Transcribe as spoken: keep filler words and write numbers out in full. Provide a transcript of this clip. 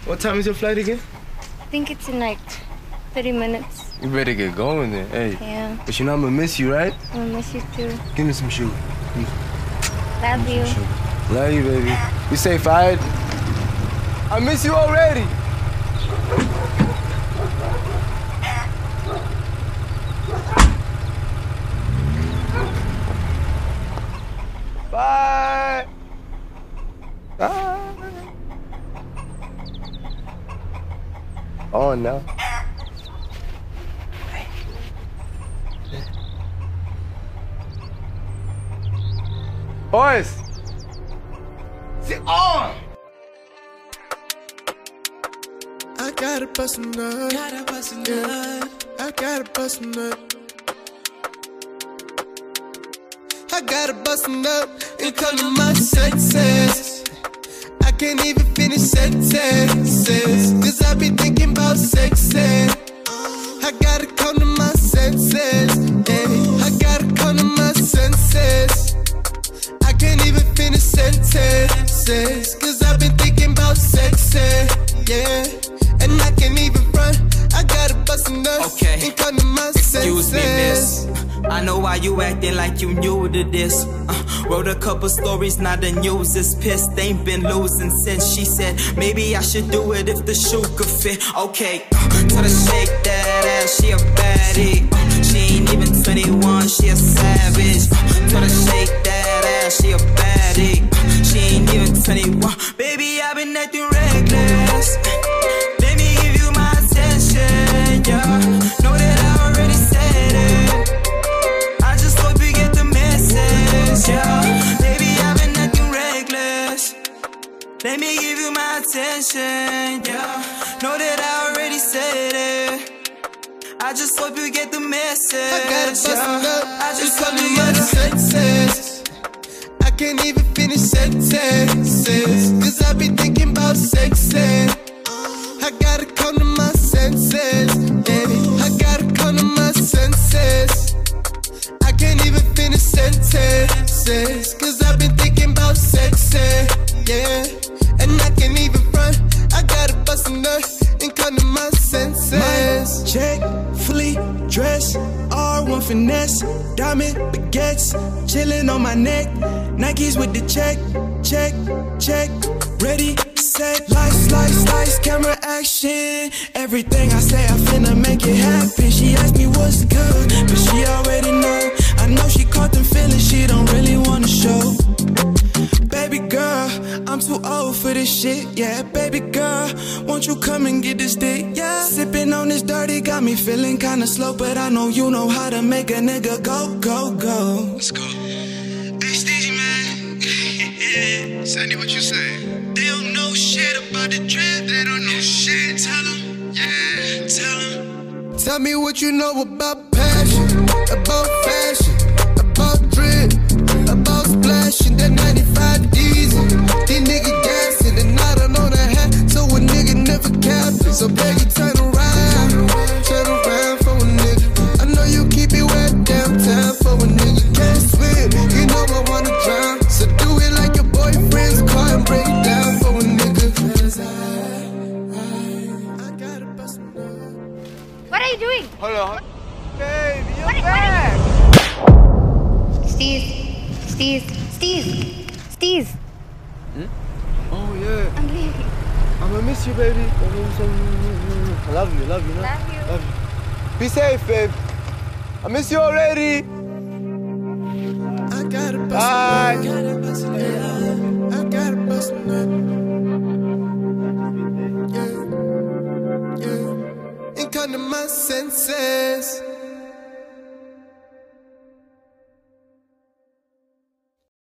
What time is your flight again? I think it's in like thirty minutes. You better get going then. Hey. Yeah. But you know I'm gonna miss you, right? I'm gonna miss you too. Give me some shoe. Love you. Love you, baby. You safe, alright? I miss you already. Bye. Bye. On now. Boys, sit on. I gotta bust a nut. Gotta bust a nut. I gotta bust a nut. I gotta bust a nut and come to my senses. I can't even finish sentences, cause I be thinking about sex. I gotta come to my senses. Yeah. I gotta come to my senses. I can't even finish sentences, cause I've been thinking about sex. Yeah. And I can't even front. I gotta bust a nut okay. and come to my Excuse senses. me, miss. I know why you acting like you new to this. uh, Wrote a couple stories, now the news is pissed. Ain't been losing since she said maybe I should do it if the shoe could fit. Okay, uh, tell her shake that ass, she a baddie. uh, She ain't even twenty-one, she a savage. uh, Tell her shake that ass, she a baddie. uh, She ain't even twenty-one. Baby, I've been acting reckless. Let me give you my attention, yeah. Know that I already said it. I just hope you get the message, yeah. Baby, I've been acting reckless. Let me give you my attention, yeah. Know that I already said it. I just hope you get the message. I gotta bust yeah. it up. I just come hope to you my get the senses. I can't even finish sentences, cause I be thinking about sex. I gotta come to my senses. Yeah. I gotta come to my senses. I can't even finish sentences, cause I've been thinking about sex. Yeah. And I can't even front. I gotta bust a nut and come to my senses. My check, fully dressed, R one finesse, diamond baguettes, chillin' on my neck, Nikes with the check, check, check, ready, set, slice, slice, slice, camera action. Everything I say, I finna make it happen. She asked me what's good, but she already know. I know she caught them feelings, she don't really wanna show. Baby girl, I'm too old for this shit, yeah. Baby girl, won't you come and get this dick, yeah. Sipping on this dirty got me feeling kinda slow, but I know you know how to make a nigga go, go, go. Let's go. Hey, Steezy, man. Sandy, what you say? They don't know shit about the drip. They don't know shit. Tell them, yeah, tell them. Tell me what you know about passion, about fashion, about drip, about splashing that ninety-five diesel. These niggas gassing and I don't know the hat, so a nigga never capping. So baby, turn around, turn around for a nigga. I know you keep it wet downtown for a nigga. Can't swim, you know I wanna drown. So do it like your boyfriend's car and break it down for a nigga. I, I, I gotta bust a nut. What are you doing? Hold on. Baby, you're What- back. Steve, Steve, Steve, Steve. Hmm? Oh, yeah. I'm leaving. I'm gonna miss you, baby. I love you, love you, no? Love you. Love you. Be safe, babe. I miss you already. I gotta bust Bye. a nut. I gotta bust a nut. Yeah, yeah. And come to my senses.